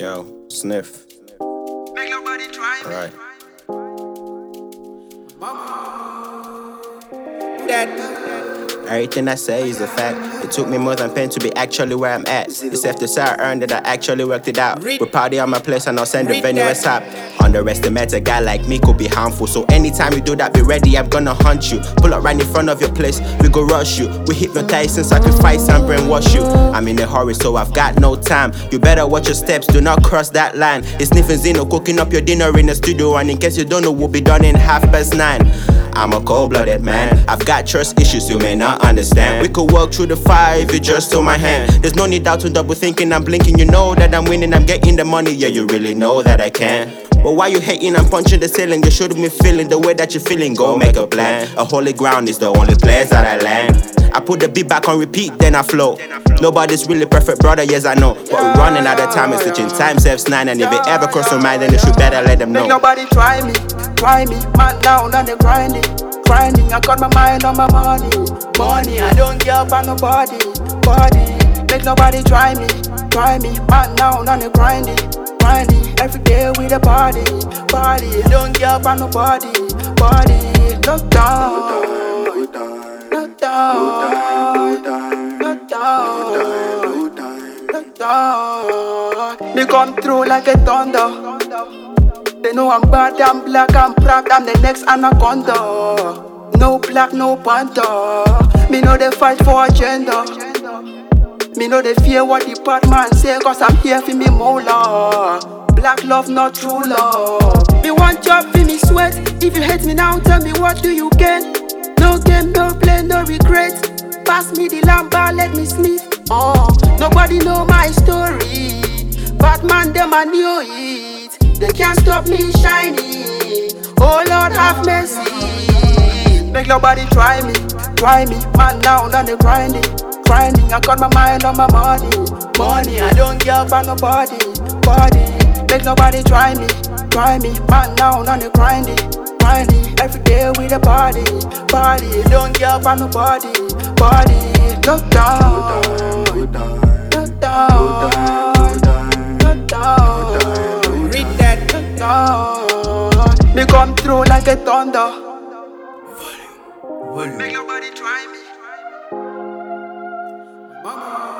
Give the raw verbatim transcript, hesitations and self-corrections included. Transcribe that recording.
Yo, sniff. Make nobody try me. Alright. Everything I say is a fact. It took me more than pen to be actually where I'm at. It's after I earned that I actually worked it out. We're party on my place and I'll send the venue a tap. Underestimate a guy like me could be harmful. So anytime you do that, be ready, I'm gonna hunt you. Pull up right in front of your place, we go rush you. We hypnotize and sacrifice and brainwash you. I'm in a hurry, so I've got no time. You better watch your steps, do not cross that line. It's sniffing Zeno, cooking up your dinner in the studio. And in case you don't know, we'll be done in half past nine. I'm a cold-blooded man. I've got trust issues you may not understand. We could walk through the fire if you just hold my hand. There's no need out to double thinking, I'm blinking. You know that I'm winning, I'm getting the money. Yeah, you really know that I can. But why you hating, I'm punching the ceiling. You should've been feeling the way that you're feeling. Go make a plan. A holy ground is the only place that I land. I put the beat back on repeat, then I flow. Nobody's really perfect, brother, yes I know. But we're running out of time and switching time saves nine. And if it ever cross your mind, then you should better let them know. Make nobody try me, try me. Man down on the grinding, grinding. I got my mind on my money, money. I don't give up on nobody, body. Make nobody try me, try me. Man down on the grinding, grinding. Every day with a body, body. I don't give up on nobody, body. Look down, look down, look down, look down. Me come through like a thunder. They know I'm bad, I'm black, I'm proud, I'm the next anaconda. No black, no panther. Me know they fight for agenda. Me know they fear what the bad man say, cause I'm here for me mola. Black love, not true love. Me want job for me sweat. If you hate me now, tell me what do you get? No game, no play, no regret. Pass me the lamba, let me sniff. Oh, nobody know my story. Batman, them I knew it. They can't stop me shining. Oh Lord, have mercy. Make nobody try me, try me. Man down on the grinding, grinding. I got my mind on my money, money. I don't give up on nobody, body. Make nobody try me, try me. Man down on the grinding, grinding. Every day with a body, body. Don't give up on nobody, body. Look down, look down, look down, look down. Read that, look down. Me come through like a thunder. Volume, volume. Make nobody try me. Mama.